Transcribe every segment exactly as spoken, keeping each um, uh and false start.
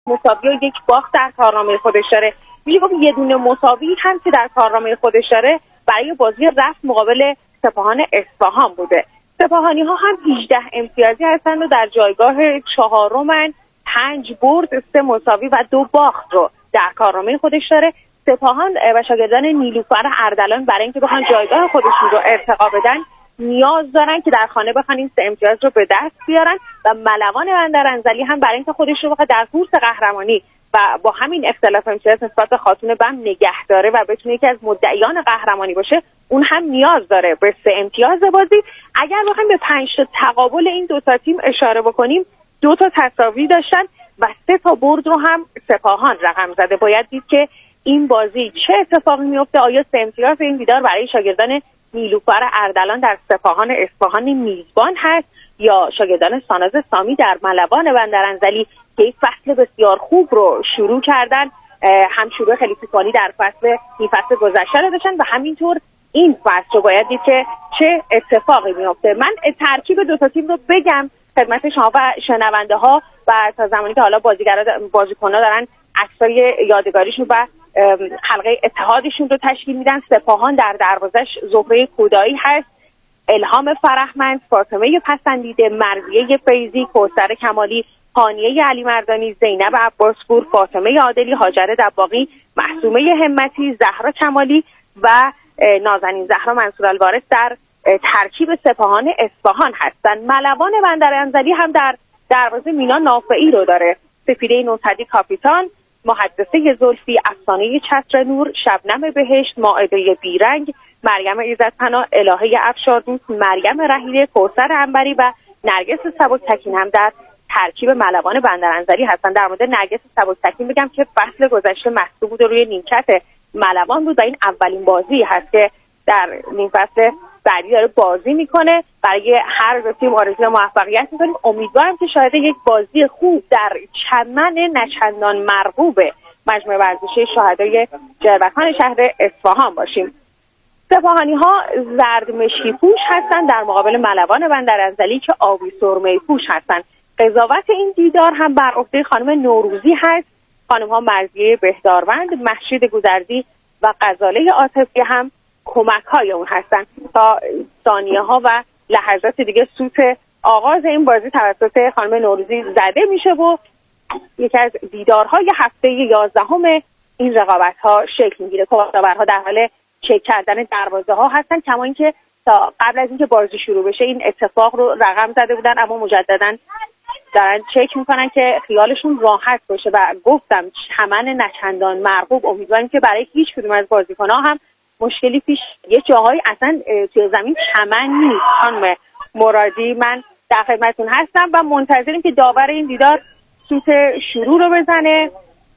مساوی و یک باخت در کارنامه خودش داره. میشه گفت یه دونه مساوی هم که در کارنامه خودش داره برای بازی رفت مقابل سپاهان اصفهان بوده. سپاهانی ها هم هجده امتیازی هستند و در جایگاه چهارمن، پنج برد، سه مساوی و دو باخت رو در کارنامه خودش داره. سپاهان و شاگردان نیلوفر اردلان برای اینکه بخوان جایگاه خودشون رو ارتقا بدن نیاز دارن که در خانه بخوان این سه امتیاز رو به دست بیارن و ملوان بندرانزلی هم برای اینکه خودش رو بخواد در کورس قهرمانی و با همین اختلاف امتیاز نسبت به خاتون بم نگه داره و بتونه یکی از مدعیان قهرمانی باشه، اون هم نیاز داره به سه امتیاز بازی. اگر بخوایم به پنج تا تقابل این دو تا تیم اشاره بکنیم، دو تا تساوی داشتن و سه تا برد رو هم سپاهان رقم زده. باید دید که این بازی چه اتفاقی میفته. آیا سه امتیاز این دیدار برای شاگردان نیلوفر اردلان در سپاهان اصفهان میزبان هست یا شاگردان ساناز سامی در ملوان بندرانزلی که یک فصل بسیار خوب رو شروع کردن، هم شروع خیلی طوفانی در فصل این فصل گذشته رو داشتن و همینطور این فصل رو باید دید که چه اتفاقی میفته. من ترکیب دو تا تیم رو بگم خدمت شما و شنونده ها و تا زمانی که حالا بازیگرا بازیکن‌ها دارن عکسای یادگاریشون و حلقه اتحادشون رو تشکیل میدن. سپاهان در دروازش زهره کودایی هست، الهام فرحمند، فاطمه پسندیده، مرضیه فیضی، کوثر کمالی، هانیه علی مردانی، زینب عباسپور، فاطمه عادلی، هاجر دباغی، معصومه همتی، زهرا کمالی و نازنین زهرا منصورالوارث در ترکیب سپاهان اصفهان هستن. ملوان بندرانزلی هم در دروازه مینا نافعی رو داره، سفیده نوصدی کاپیتان، محدثه زلفی، افسانه چتر نور، شبنم بهشت، مائده بیرنگ، مریم عزت‌پناه، الهه افشاردوست، مریم رحیله، کوثر عنبری و نرگس سبکتکین هم در ترکیب ملوان بندرانزلی هستن. در مورد نرگس سبکتکین بگم که فصل گذشته مصدوم بود و روی نیمکت ملوان بود و این اولین بازی هست که در نیم فصل بعدی داره بازی میکنه. برای هر دو تیم آرزوی موفقیت میکنیم. امیدوارم که شاهد یک بازی خوب در چمن نچندان مرغوب مجمع ورزشی شهدای جربکان شهر اصفهان باشیم. سپاهانی ها زرد مشکی پوش هستن در مقابل ملوان بندرانزلی که آبی سرمه پوش هستن. قضاوت این دیدار هم بر عهده خانم نوروزی هست. خانم ها مرضیه بهداروند، مهشید گودرزی و غزاله عاطفی هم کمک های اون هستن. تا ثانیه ها و لحظات دیگه سوت آغاز این بازی توسط خانم نوروزی زده میشه و یکی از دیدارهای هفته یازدهم این رقابت ها شکل میگیره. کمک‌آورها در حال چک کردن دروازه ها هستن، کما اینکه تا قبل از اینکه بازی شروع بشه این اتفاق رو رقم زده بودن، اما مجددا دارن چک میکنن که خیالشون راحت باشه و گفتم چمن نچندان مرغوب. امیدواریم که برای هیچ کدوم از بازیکن‌ها هم مشکلی پیش یه جاهایی اصلا توی زمین چمن نیست. خانم مرادی من در خدمتتون هستم و منتظریم که داور این دیدار سوت شروع رو بزنه.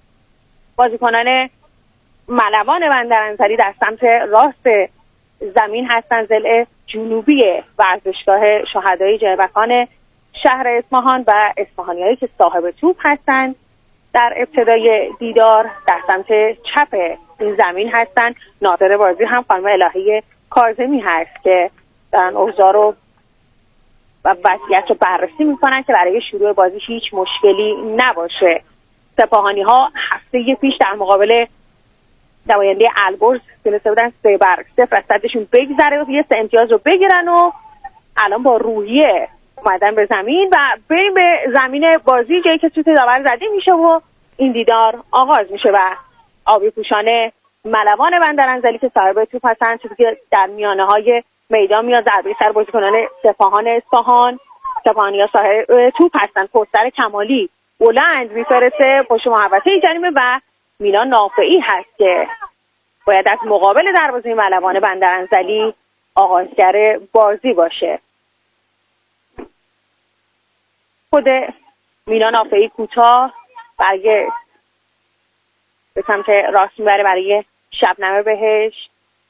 بازیکنان ملوان بندرانزلی در سمت راست زمین هستن، ضلع جنوبی ورزشگاه شهدای جربکان شهر اصفهان و اصفهانیایی که صاحب توپ هستن در ابتدای دیدار در سمت چپ این زمین هستن. ناظر بازی هم خانم الهه کاظمی هست که دارن اوضاع رو و وضعیت رو بررسی میکنن که برای شروع بازی هیچ مشکلی نباشه. سپاهانی ها هفته پیش در مقابل نماینده البرز تونسته بودن سه بر صفر از صدشون بگذره و یه سه امتیاز رو بگیرن و الان با روحیه اومدن به زمین و بریم به زمین بازی، جایی که سوت داور زده میشه و این دیدار آغاز میشه و آبی پوشان ملوان بندرانزلی که صاحب توپ هستن چیزی که در میانه های میدان میاد ضربه سر بازیکنان سپاهان اصفهان. سپاهانی‌ها صاحب توپ هستن. کوثر کمالی بلند میفرسته پشت محوطه جریمه و مینا نافعی هست که باید از مقابل دروازه ملوان بندرانزلی آغازگر بازی باشه. خود مینا نافعی کوتاه برای به سمت راست میبره برای شبنم بهشت.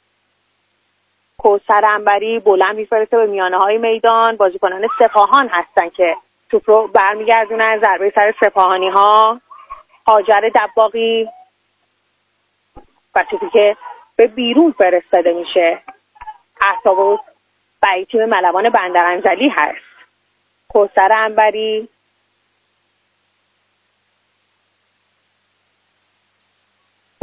کوثر عنبری بلند میفرسته به میانه های میدان. بازیکنان سپاهان هستن که توپ رو برمیگردونن. ضربه سر سپاهانی ها، هاجر دباغی و توپی که به بیرون فرستاده میشه. اعصاب برای تیم ملوان بندرانزلی هست. کوثر عنبری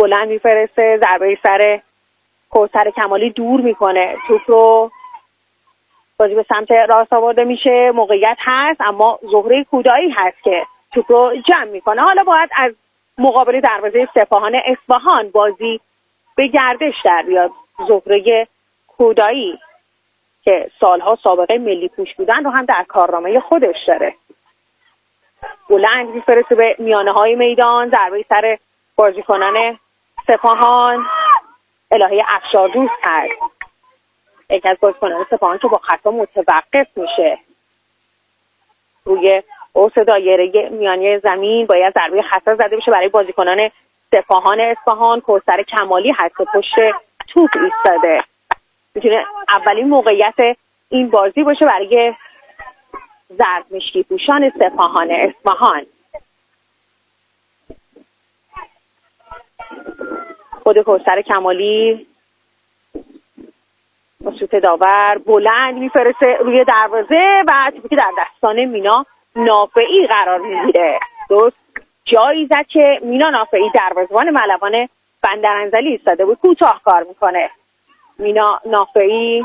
بلند میفرسته، ضربه سر کوثر کمالی دور میکنه، توپ رو بازی به سمت راست آورده میشه، موقعیت هست اما زهره کودایی هست که توپ رو جمع میکنه. حالا باید از مقابل دروازه سپاهان اصفهان بازی به گردش در بیاد. زهره کودایی که سالها سابقه ملی پوش بودن رو هم در کارنامه خودش داره. بلند میفرسته به میانه های میدان، ضربه سر بازیکنان سپاهان الهه افشار دوست هست، یکی از بازیکنان سپاهان که با خطا متوقف میشه. روی اوس دایره میانی زمین باید ضربه خطا زده بشه برای بازیکنان سپاهان اصفهان. کوثر کمالی هست که پشت توپ ایستاده، میتونه اولین موقعیت این بازی باشه برای زرد مشکی پوشان سپاهان اصفهان. خود کوثر کمالی با شوت داور بلند میفرسته روی دروازه و توپی که در دستان مینا نافعی قرار میگیره. درست جایی زد که مینا نافعی دروازه‌بان ملوان بندرانزلی ایستاده بود، کوتاه کار میکنه. مینا نافعی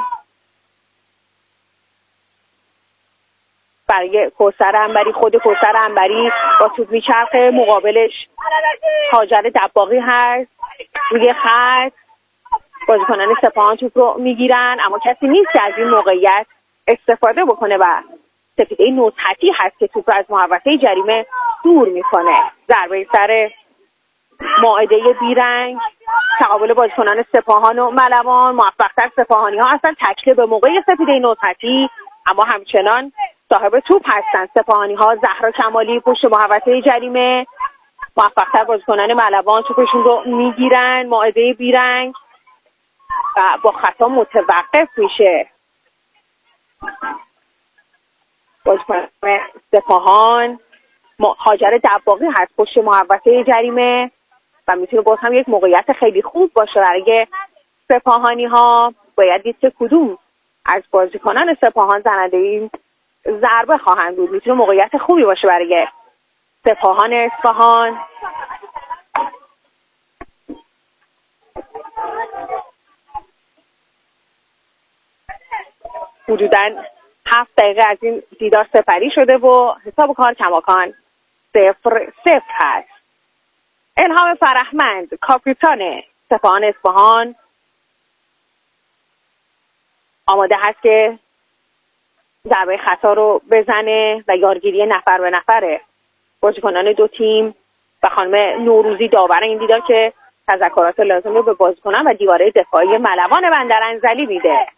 برای کوثر انبری، خود کوثر انبری با توپ میچرخه، مقابلش هاجر دباغی هست روی خط. بازیکنان سپاهان توپ رو میگیرن اما کسی نیست که از این موقعیت استفاده بکنه و سپیده نوزهتی هست که توپ رو از محوطه جریمه دور میکنه. ضربه سر مائده بیرنگ، تقابل بازیکنان سپاهان و ملوان. موفق‌تر سپاهانی ها هستن تکله به موقع سپیده نوزهتی، اما همچنان صاحب توپ هستن سپاهانی ها. زهرا کمالی پشت محوطه جریمه، موفق‌تر بازیکنان ملوان توپشون رو میگیرن. مائده بیرنگ و با خطا متوقف میشه. بازیکن سپاهان هاجر دباغی هست پشت محوطه جریمه و میتونه باز هم یک موقعیت خیلی خوب باشه برای سپاهانی ها. باید دید که کدوم از بازیکنان سپاهان زننده این ضربه خواهند بود. میتونه موقعیت خوبی باشه برای سپاهان اصفهان. حدوداً هفت دقیقه از این دیدار سپری شده و حساب کار کماکان صفر صفر هست. الهام فرهمند کاپیتان سپاهان اصفهان آماده هست که ضربه خطا رو بزنه و یارگیری نفر به نفره بازیکنان دو تیم و خانم نوروزی داور این دیدار که تذکرات لازم رو به بازیکنان و دیواره دفاعی ملوان بندرانزلی میده.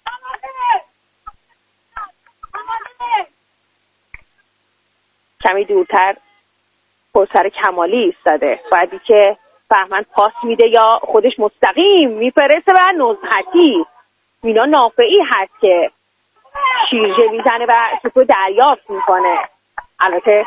کمی دورتر کوثر کمالی ایستاده، بعدی که فرهمند پاس میده یا خودش مستقیم میفرسته و نزهتی مینا نافعی هست که شیرجه میزنه و توپو دریافت میکنه. البته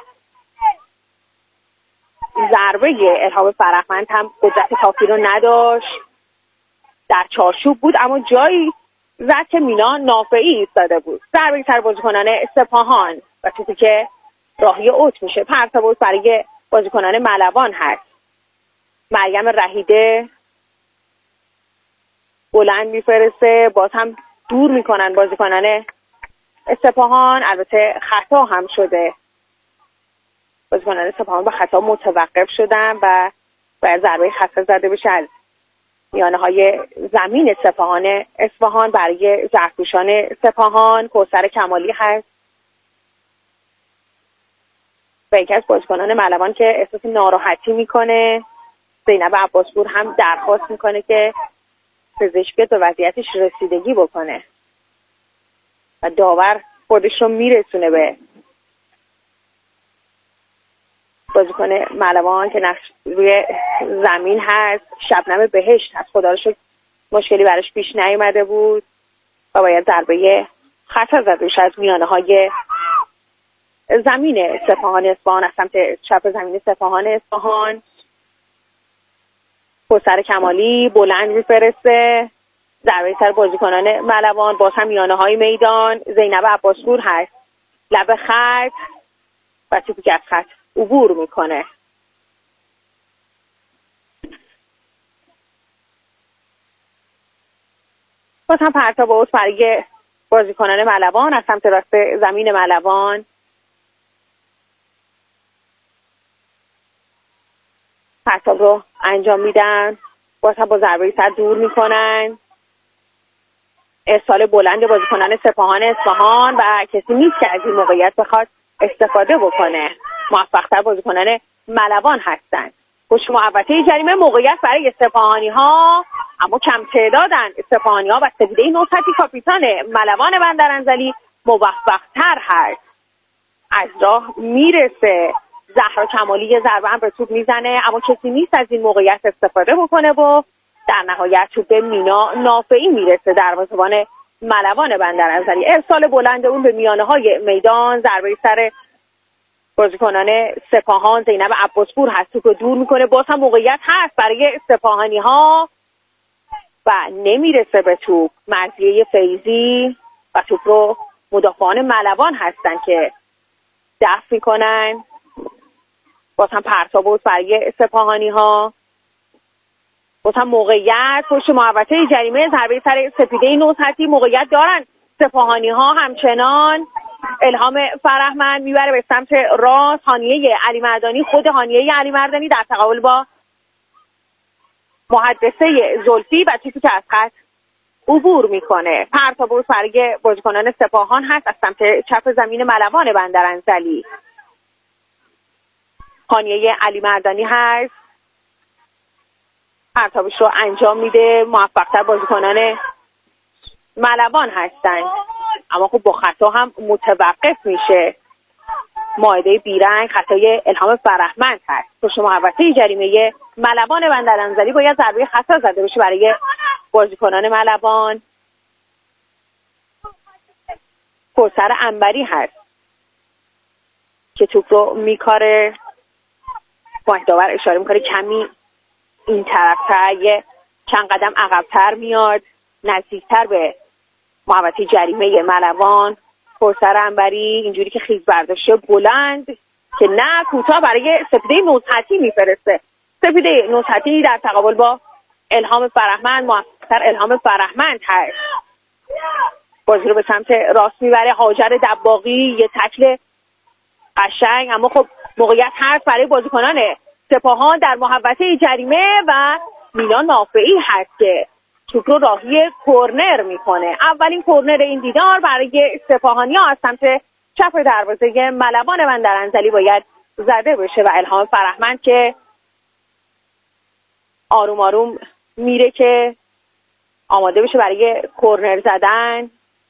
ضربه الهام فرهمند هم قدرت کافی رو نداشت، در چارچوب بود اما جایی زد که مینا نافعی ایستاده بود. ضربه سر بازیکنان سپاهان و توپی که راهی اوت میشه. پرتاب برای بازیکنان ملوان هست. مریم رهیده بلند میفرسته، باز هم دور میکنن بازیکنان سپاهان. البته خطا هم شده، بازیکنان سپاهان به خطا متوقف شدن و باید ضربه خطا زده بشه از میانه های زمین سپاهان اصفهان برای زرتوشان سپاهان. کوثر کمالی هست و یکی از بازیکنان ملوان که احساس ناراحتی میکنه. زینب عباسپور هم درخواست میکنه که پزشک به وضعیتش رسیدگی بکنه و داور خودش رو میرسونه به بازیکن ملوان که نقش روی زمین هست. شبنم بهشت هست، خدا رو شکر مشکلی براش پیش نیومده بود و باید ضربه خطا زده بشه از میانه های زمین سپاهان اصفهان، از سمت چپ زمین سپاهان اصفهان. کوثر کمالی بلند میفرسته، ضربه سر بازیکنان ملوان، باز هم میانه های میدان. زینب عباسپور هست لب خط و توپی که از خط عبور میکنه. باز هم پرتاب اوت برای بازیکنان ملوان از سمت راست زمین ملوان. پرتاب رو انجام میدن، باز هم با ضربه سر دور میکنن. ارسال بلند بازیکنان سپاهان اصفهان و کسی نیست که از این موقعیت بخواد استفاده بکنه. موفق‌تر بازیکنان ملوان هستند. پشت محوطه جریمه موقعیت برای سپاهانی ها، اما کم تعدادن سپاهانی ها و سپیده نوسطی کاپیتان ملوان بندرانزلی موفق‌تر هست. از راه میرسه، زهرا کمالی یه ضربه هم به توپ میزنه اما کسی نیست از این موقعیت استفاده بکنه و در نهایت توپ به مینا نافعی میرسه، دروازه‌بان ملوان بندرانزلی. ارسال بلند اون به میانه های میدان، ضربه سر بازیکنان سپاهان زینب عباسپور هست، توپ دور میکنه. باز هم موقعیت هست برای سپاهانی ها و نمیرسه به توپ. مرضیه فیضی و توپ رو مدافعان ملوان هستن که دفع میکنن. باز هم پرتاب بود برای سپاهانی ها. باز هم موقعیت پشت محوطه جریمه، ضربه سر سپیده نوسطی. موقعیت دارن سپاهانی ها همچنان. الهام فرهمند میبره به سمت راست، هانیه علی مردانی، خود هانیه علی مردانی در تقابل با محدثه زلفی و توپی که از خط عبور میکنه. پرتاب برای بازیکنان سپاهان هست از سمت چپ زمین ملوان بندرانزلی. هانیه علی مردانی هست، پرتابش رو انجام میده. موفق‌تر بازیکنان ملوان هستند اما خب با خطا هم متوقف میشه. مائده بیرنگ، خطای الهام فرهمند هست. پشت محوطه جریمه ملوان بندرانزلی باید ضربه خطا زده بشه برای بازیکنان ملوان. کوثر عنبری هست که توپ رو میکاره. پایداور اشاره میکنه کمی این طرفتر، یه چند قدم عقبتر میاد، نزدیکتر به محوطه جریمه ملوان. کوثر عنبری اینجوری که خیز برداشته بلند که نه، کوتاه برای سپیده نوسطی میفرسته. سپیده نوسطی در تقابل با الهام فرهمند، موفق‌تر الهام فرهمند هست. بازی رو به سمت راست میبره. هاجر دباغی یه تکل قشنگ اما خب موقعیت هست برای بازیکنان سپاهان در محوطه جریمه و مینا نافعی هست که توپ رو راهی کورنر میکنه. اولین کورنر این دیدار برای سپاهانی ها از سمت چپ دروازه ملوان بندرانزلی باید زده بشه و الهام فرهمند که آروم آروم میره که آماده بشه برای کورنر زدن.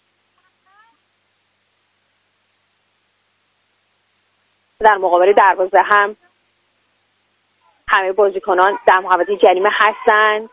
در مقابل دروازه هم همه بازیکنان در محوطه جریمه هستند.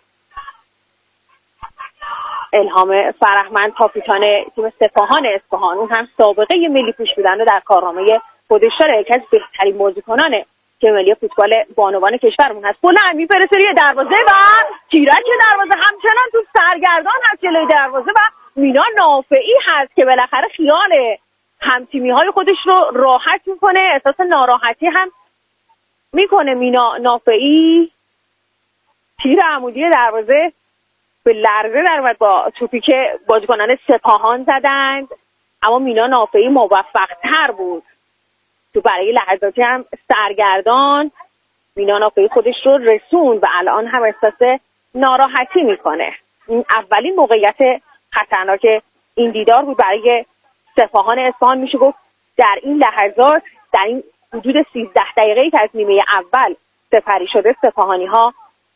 الهام فرهمند کاپیتان تیم سپاهان اصفهان، اون هم سابقه ملی پوش بودن رو در کارنامه خودش داره، یکی از بهترین بازیکنان تیم ملی فوتبال بانوان کشورمون هست. بلند میپرسه روی دروازه و تیرک دروازه، همچنان تو سرگردان هست جلوی دروازه و مینا نافعی هست که بالاخره خیال همتیمی های خودش رو راحت میکنه. احساس ناراحتی هم میکنه مینا نافعی. تیر عمودی دروازه به لرزه در اومد با توپی که بازیکنان سپاهان زدند اما مینا نافعی موفق تر بود. تو برای لحظاتی هم سرگردان مینا نافعی خودش رو رسون و الان هم احساس ناراحتی میکنه. این اولین موقعیت خطرناک این دیدار بود برای سپاهان اصفهان. میشه گفت در این لحظات، در این حدود سیزده دقیقه‌ای که از نیمه اول سپری شده، سپاهانی ها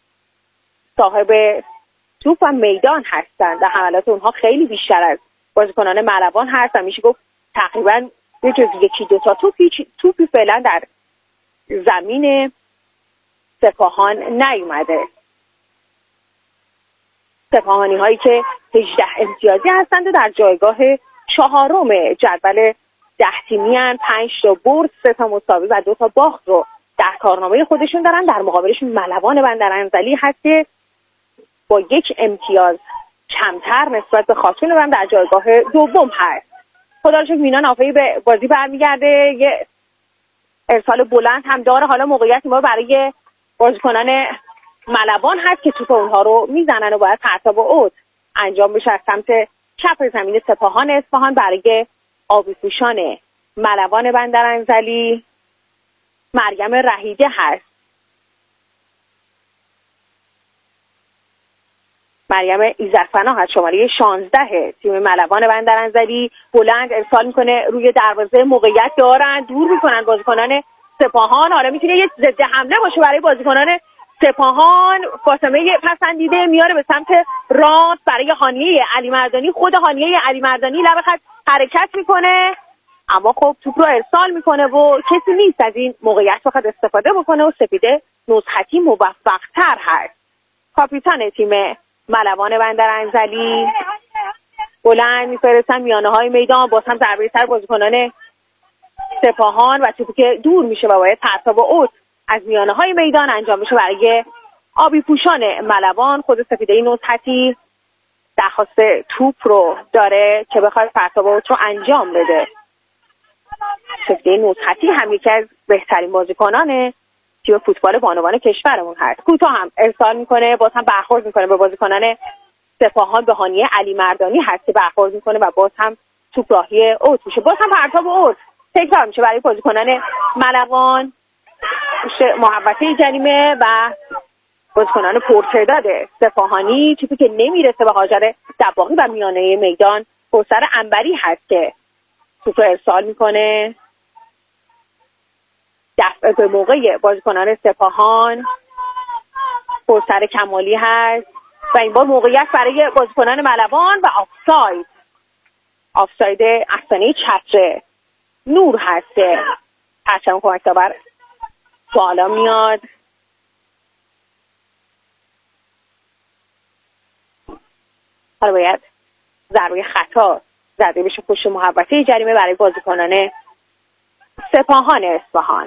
صاحب توپ و میدان هستند و حملات اونها خیلی بیشتر از بازیکنان ملوان هست و میشه گفت تقریبا به جز یکی دو تا توپی توپی فعلا در زمین سپاهان نیومده. سپاهانی هایی که هجده امتیازی هستند و در جایگاه چهارم جدول ده تیمی هستند، پنج تا برد، سه تا مساوی و دو تا باخت رو در کارنامه خودشون دارن. در مقابلشون ملوان بندرانزلی هست که با یک امتیاز کمتر نسبت به خاطرون هم در جایگاه دوم هست. خدا رو شکر مینا نافعی به بازی برمیگرده. یه ارسال بلند هم داره. حالا موقعیت ما برای بازیکنان ملوان هست که توپ اونها رو میزنن و باید پرتاب و اوت انجام بشه از سمت چپ زمین سپاهان اصفهان برای آبی پوشان ملوان بندرانزلی مریم رهیده هست. مریم ایزدفنا هست، شماره شانزده تیم ملوان بندرانزلی. بلند ارسال میکنه روی دروازه، موقعیت دارن، دور میکنن بازیکنان سپاهان. حالا میتونه یک ضد حمله باشه برای بازیکنان سپاهان. فاطمه پسندیده میاره به سمت راست برای هانیه علی مردانی. خود هانیه علی مردانی لب خط حرکت میکنه، اما خب توپ رو ارسال میکنه و کسی نیست از این موقعیت بخواد استفاده بکنه و سپیده نزهتی موفق‌تر هست. کاپیتان تیم ملوان بندرانزلی بلند میفرستن میانه های میدان، باز هم ضربه سر بازیکنان سپاهان و توپی که دور میشه و باید پرتاب و اوت از میانه های میدان انجام بشه برای آبی پوشان ملوان. خود سپیده نزهتی درخواست توپ رو داره که بخواد پرتاب و اوت رو انجام بده. سپیده نزهتی هم یکی از بهترین بازیکنان تیم فوتبال بانوان کشورمون هست. کوتاه هم ارسال میکنه، باز هم برخورد میکنه به بازیکنان سپاهان. به هانیه علی مردانی هست که برخورد میکنه و باز هم توپ راهی اوت میشه. باز هم پرتاب اوت تکرار میشه برای بازیکنان ملوان. محوطه جریمه و بازیکنان پرتعداد سپاهانی. توپی که نمیرسه به هاجر دباغی و میانه میدان کوثر عنبری هست که توپ رو ارسال میکنه. دفع به موقع بازیکنان سپاهان. کوثر کمالی هست و این بار موقعیت برای بازیکنان ملوان و آفساید. آفساید افسانه چتر نور هست که پرچم کمک داور بالا میاد. حالا باید ضربه خطا زده بشه پشت محوطه جریمه برای بازیکنان سپاهان اصفهان.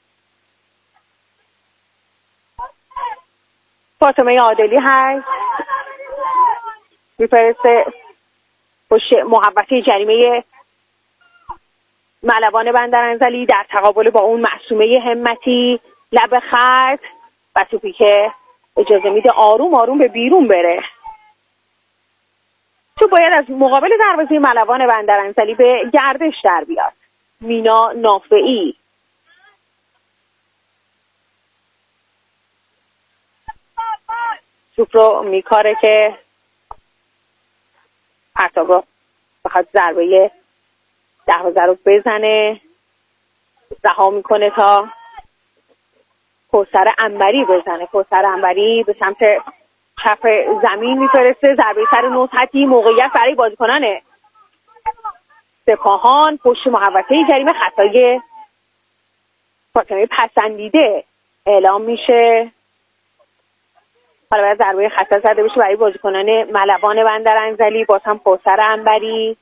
فاطمه عادلی هست میفرسته پشت محوطه جریمه ملوان بندرانزلی در تقابل با اون معصومه همتی لب خط و توپی که اجازه میده آروم آروم به بیرون بره. تو باید از مقابل دروازه ملوان بندرانزلی به گردش در بیاد. مینا نافعی توپ رو میکاره که پرتاب رو بخواد ضربه دروازه رو بزنه، رها میکنه تا کوثر عنبری بزنه. کوثر عنبری به سمت چپ زمین میفرسته، ضربه سر نزهتی. موقعیت برای بازیکنان سپاهان پشت محوطه جریمه. خطای فاطمه پسندیده اعلام میشه. حالا باید ضربه خطا زده بشه برای بازیکنان ملوان بندرانزلی. باز هم کوثر عنبری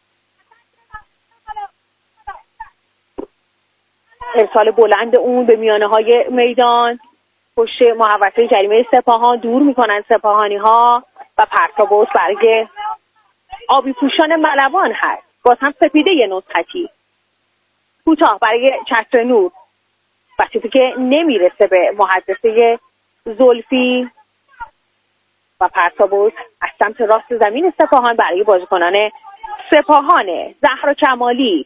ارسال بلند اون به میانه های میدان پشت محوطه جریمه سپاهان. دور میکنن سپاهانی ها و پرتاب اوت برای آبی پوشان ملوان هست. باز هم سپیده نزهتی کوتاه برای چتر نور و توپی که نمیرسه به محدثه زلفی و پرتاب اوت از سمت راست زمین سپاهان برای بازیکنان سپاهان. زهرا کمالی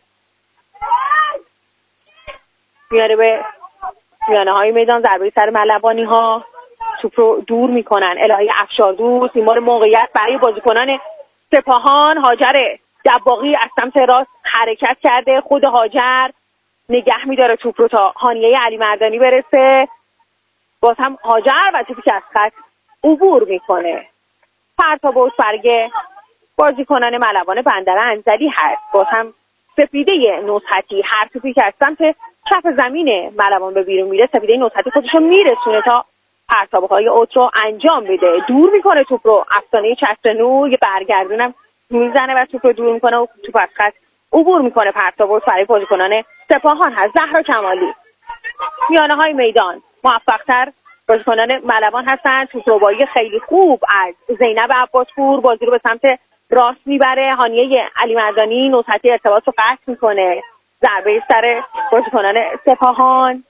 میاره به میانه های میدان، ضربه سر ملوانی ها. توپ رو دور میکنن. الهی افشاردوست ایمار موقعیت برای بازیکنان سپاهان. هاجر دباغی از سمت راست حرکت کرده. خود هاجر نگه میداره توپ رو تا هانیه علی مردانی برسه. باز هم هاجر و توپی که از خط عبور میکنه. پرتاب اوت برای بازیکنان ملوان بندرانزلی هست. باز هم سپیده نزهتی هر توپی که از سمت چپ زمین ملوان به بیرون میره سپیده نزهتی خودشو میرسونه تا پرتاب‌های اوت رو انجام بده. دور میکنه توپ رو. افسانه چتر نور یه برگردونم میزنه و توپ رو دور میکنه و توپ از خط عبور میکنه. پرتاب اوت برای بازیکنان سپاهان هست. زهرا کمالی میانه های میدان موفق‌تر بازیکنان ملوان هستن. توپ ربایی خیلی خوب از زینب عباسپور. بازی رو به سمت راست میبره. هانیه علی مردانی نزهتی ارتباط رو قطع میکنه. ضربه سر بازیکنان سپاهان.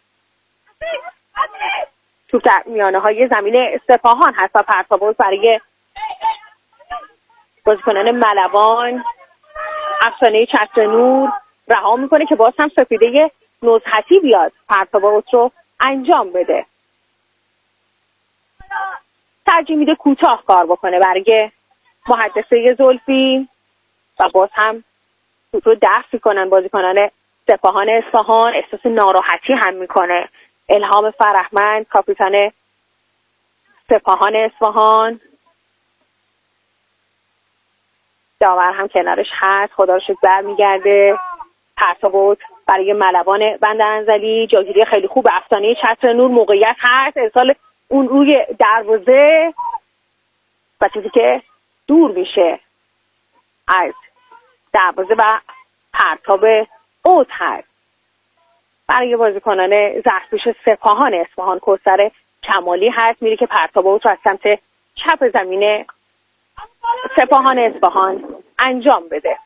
توپ در میانه های زمین سپاهان هست و پرتاب اوت برای بازیکنان ملوان افسانه چتر نور رها میکنه که باز هم سپیده نزهتی بیاد پرتاب اوت رو انجام بده. ترجیح میده کوتاه کار بکنه برای محدثه زلفی و باز هم توپ رو دفع میکنن بازیکنان سپاهان اصفهان. احساس ناراحتی هم میکنه الهام فرهمند کاپیتان سپاهان اصفهان. داور هم کنارش هست، خدا رو شکر برمیگرده. پرتاب اوت برای ملوان بندرانزلی. جاگیری خیلی خوب افسانه چتر نور. موقعیت هست ارسال اون روی دروازه و چیزی که دور میشه از دروازه و پرتاب اوت هست برای بازیکنان زخم‌پوش سپاهان اصفهان. کوثر کمالی هست میره که پرتاب اوت رو از سمت چپ زمین سپاهان اصفهان انجام بده.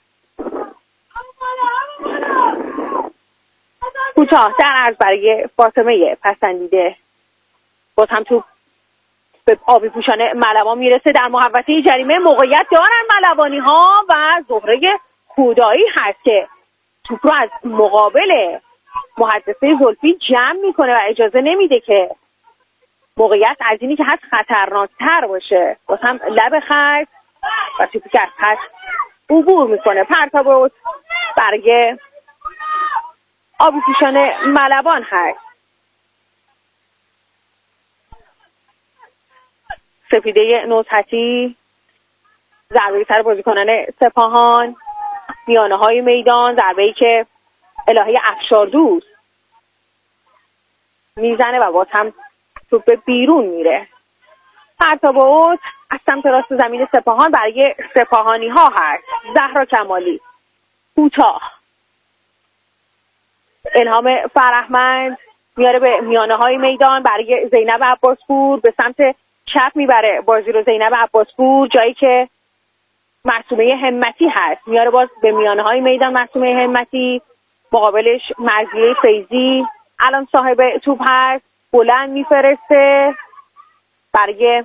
کوتاه در عرض برای فاطمه پسندیده. باز هم تو به آبی پوشان ملوان میرسه. در محوطه جریمه موقعیت دارن ملوانی ها و زهره کودایی هست که توپ رو از مقابل محدثه زلفی جمع میکنه و اجازه نمیده که موقعیت از اینی که هست خطرناکتر باشه. باز هم لب خط و توپی که از خط عبور میکنه. پرتاب اوت برای آبی پوشان ملوان هست. سپیده نزهتی ضربه سر بازیکنان سپاهان میانه های میدان. ضربه‌ای که الهه افشاردوست میزنه و باز هم توپ بیرون میره. پرتاب اوت از سمت راست زمین سپاهان برای سپاهانی ها هست. زهرا کمالی کوتاه. الهام فرهمند میاره به میانه های میدان برای زینب عباسپور. به سمت چپ میبره بازی رو زینب عباسپور، جایی که معصومه همتی هست. میاره باز به میانه های میدان معصومه همتی، مقابلش مرضیه فیضی الان صاحب توپ هست. بلند میفرسته برای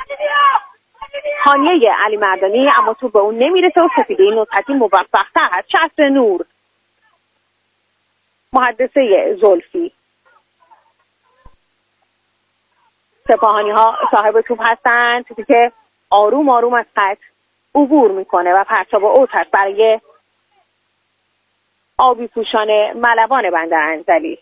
هانیه علی مردانی اما توپ به اون نمیرسه و سپیده نزهتی موفق‌تر هست. چتر نور محدثه زلفی. سپاهانی ها صاحب توپ هستند. توپی که آروم آروم از خط عبور میکنه و پرتاب اوت هست برای آبی پوشان ملوان بندرانزلی.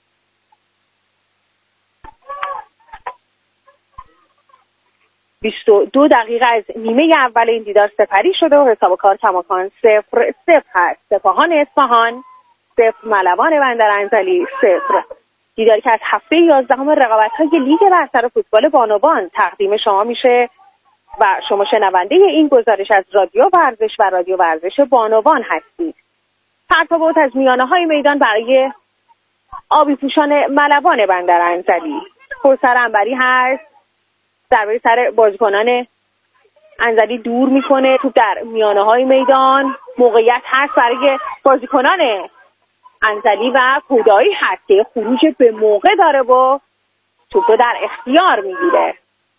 بیست و دو دقیقه از نیمه اول این دیدار سپری شده و حساب کار کماکان صفر صفر هست. سپاهان اصفهان صفر، ملوان بندرانزلی صفر. دیداری که از هفته یازدهم رقابت‌های لیگ برتر فوتبال بانوان تقدیم شما میشه و شما شنونده این گزارش از رادیو ورزش و رادیو ورزش بانوان هستید. پرتاب اوت از میانه های میدان برای آبی پوشان ملوان بندرانزلی. کوثر انبری هست. ضربه سر بازیکنان انزلی دور میکنه. توپ در میانه های میدان. موقعیت هست برای بازیکنان انزلی و کودایی هست که خروج به موقع داره و توپ رو در اختیار میگیره.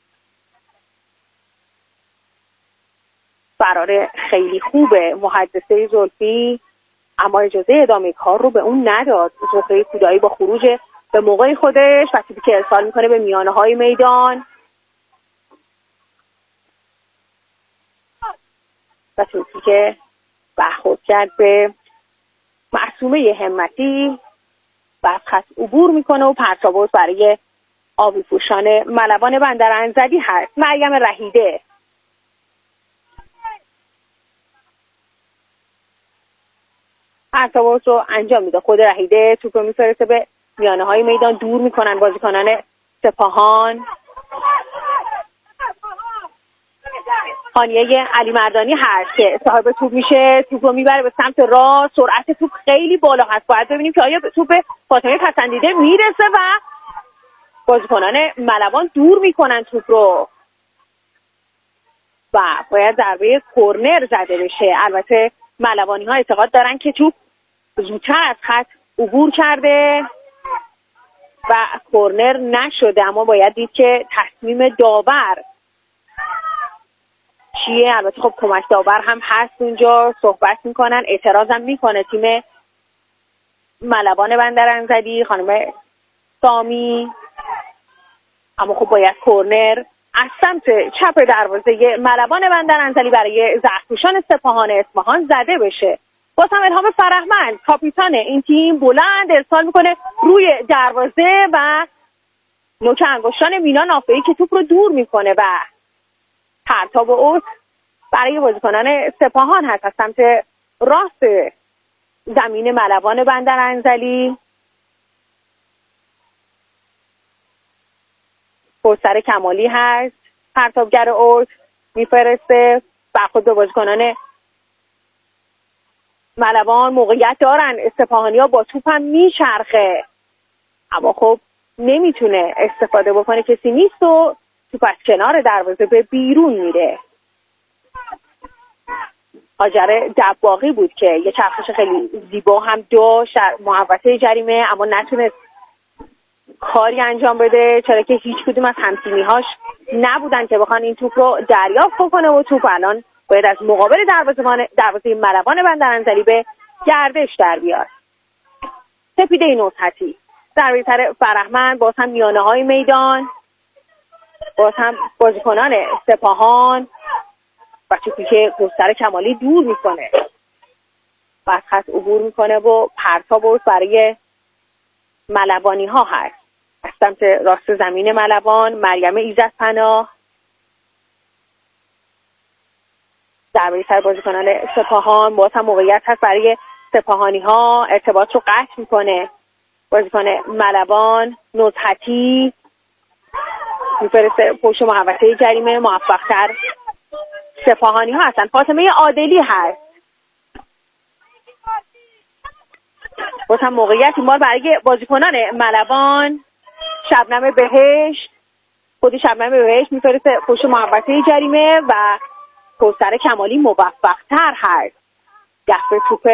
فرار خیلی خوبه محدثه زلفی اما اجازه ادامه کار رو به اون نداد. زهره کودایی با خروج به موقع خودش و توپی که ارسال میکنه به میانه های میدان و توپی که برخورد کرد به معصومه همتی و از خط عبور میکنه و پرتاب اوت برای آبی پوشان ملوان بندرانزلی هست. مریم رهیده پرتاب اوت رو انجام میده. خود رهیده توپ رو میفرسته به میانه های میدان. دور میکنن بازیکنان سپاهان. هانیه علی مردانی هست که صاحب توپ میشه. توپ رو میبره به سمت راست. سرعت توپ خیلی بالا هست. باید ببینیم که آیا توپ فاطمه پسندیده میرسه و بازیکنان ملوان دور میکنن توپ رو و باید ضربه کرنر زده بشه. البته ملوانی ها اعتقاد دارن که توپ زودتر از خط عبور کرده و کرنر نشده، اما باید دید که تصمیم داور چیه. البته خب کمک داور هم هست اونجا، صحبت میکنن، اعتراض هم میکنه تیم ملوان بندرانزلی، خانم سامی. اما خب باید کورنر از سمت چپ دروازه ملوان بندرانزلی برای زخمپوشان سپاهان اصفهان زده بشه. باز هم الهام فرهمند کاپیتان این تیم بلند ارسال میکنه روی دروازه و نوک انگشتان مینا نافعی که توپ رو دور میکنه و پرتاب اوت برای بازیکنان سپاهان هست از سمت راست زمین ملوان بندرانزلی. پرسر کمالی هست، پرتابگر اوت میفرسته برخورد به بازیکنان ملوان. موقعیت دارن سپاهانی ها، با توپ هم میچرخه اما خب نمیتونه استفاده بکنه، کسی نیست و توپ از کنار دروازه به بیرون میره. هاجر دباغی بود که یه چرخش خیلی زیبا هم داشت محوطه جریمه اما نتونست کاری انجام بده، چرا که هیچ کدوم از همتیمی‌هاش نبودن که بخوان این توپ رو دریافت بکنه و توپ الان باید از مقابل دروازه دروازه ملوان بندرانزلی به گردش در بیاد. سپیده نصحتی ضربه سر فرهمند، باز هم میانه های میدان، باز هم بازیکنان سپاهان و توپی که گستر کمالی دور میکنه و از خط عبور میکنه و پرتاب برای ملوانی ها هست از سمت راست زمین ملوان. مریم ایزدپناه ضربه سر بازیکنان سپاهان، باز هم موقعیت هست برای سپاهانی ها، ارتباط رو قطع میکنه بازیکن ملوان. نصحتی میفرسته پشت محوطه جریمه، موفق‌تر سپاهانی ها هستن. فاطمه عادلی هست، باز هم موقعیت این بار برای بازیکنان ملوان. شبنم بهشت، خودی شبنم بهشت میفرسته پشت محوطه جریمه و کوثر کمالی موفق‌تر هست دفع توپ.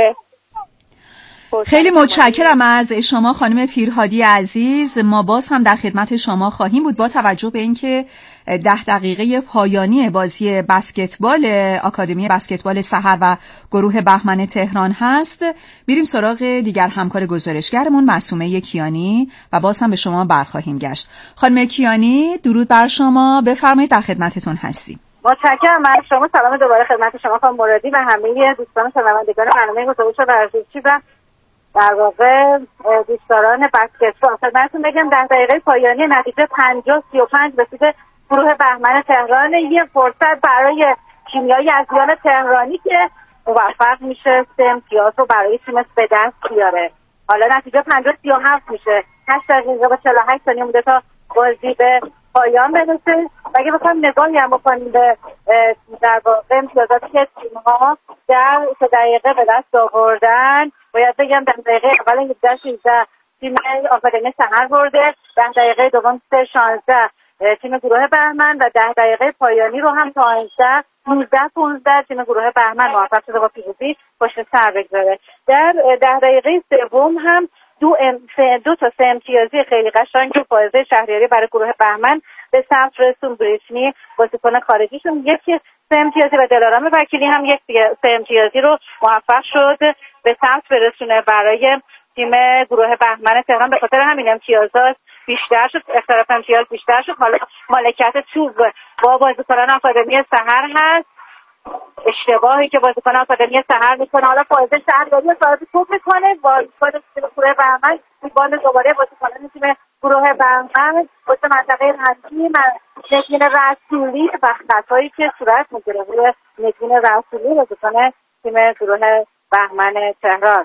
خیلی متشکرم از شما خانم پیرهادی عزیز. ما باز هم در خدمت شما خواهیم بود. با توجه به اینکه ده دقیقه پایانی بازی بسکتبال آکادمی بسکتبال سحر و گروه بهمن تهران هست، میریم سراغ دیگر همکار گزارشگرمون معصومه کیانی و باز هم به شما برخواهیم گشت. خانم کیانی درود بر شما، بفرمایید در خدمتتون هستیم. متشکرم از شما. سلام دوباره خدمت شما خانم مرادی و همه دوستان شنوندگان برنامه گزارش ورزشی و در واقع دوستداران بسکتبال. خدمتتون بگم ده دقیقه پایانی نتیجه پنجاه سی و پنج رسیده گروه بهمن تهران. یه فرصت برای کیمیای ازیان تهرانی که موفق میشه سه امتیاز رو برای تیمش به دست بیاره. حالا نتیجه پنجاه سی و هفت میشه، هشت دقیقه و چهل و هشت ثانیه مونده تا بازی به پایان برسه. و اگه بخوایم نگاهی هم بکنیم به در واقع امتیازاتی که تیم‌ها در سه دقیقه به دست آوردن، باید بگم در دقیقه اول هفده شانزده تیم آکادمی سحر برده، ده دقیقه دوم سه شانزده تیم گروه بهمن و ده دقیقه پایانی رو هم تا پانزده نوزده پانزده تیم گروه بهمن موفق شده با پیروزی پشت سر بگذاره. در ده دقیقه سوم هم دو, ام دو تا سه امتیازی خیلی قشنگ رو فائزه شهریاری برای گروه بهمن به ثبت رسون. بریتنی بازیکن خارجیشون یکی سه امتیازی و دلارام وکیلی هم یک سه امتیازی رو موفق شد به ثبت برسونه برای تیم گروه بهمن تهران. به خاطر همین امتیازات بیشتر شد، اختلاف امتیاز بیشتر شد. حالا مالکیت توپ با بازیکنان آکادمی سحر هست، اشتباهی که بازیکن آکادمی سحر میکنه. حالا فائزه شهریاری صاحب توپ میکنه، بازیکن گروه بهمن میبانه دوباره بازیکنان تیم گروه بهمن واسه منطقه رنگی نگین رسولی و خطایی که صورت میگیره روی نگین رسولی بازیکن تیم گروه بهمن تهران.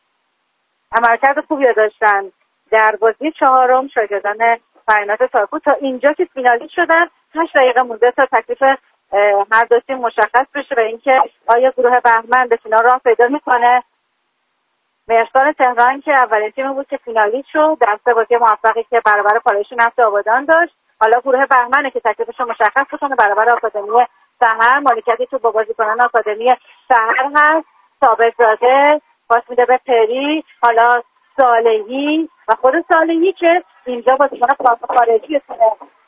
عملکرد خوبی داشتن در بازی چهارم شاگردان فرینات تارکو تا اینجا که فینالی شدن. هشت دقیقه مونده تا تکلیف هر دو تیم مشخص بشه و اینکه آیا گروه بهمن به فینال راه پیدا میکنه. مهرسان تهران که اولین تیم بود که فینالیست شد در سه بازی موفقی که برابر پالایش نفت آبادان داشت. حالا گروه بهمنه که تکلیفش رو مشخص بکنه برابر آکادمی سحر. مالکیتی تو با بازیکنان آکادمی سحر هست. ثابت زاده پاس میده به پری، حالا صالحی و خود صالحی که اینجا بازیکن خارجی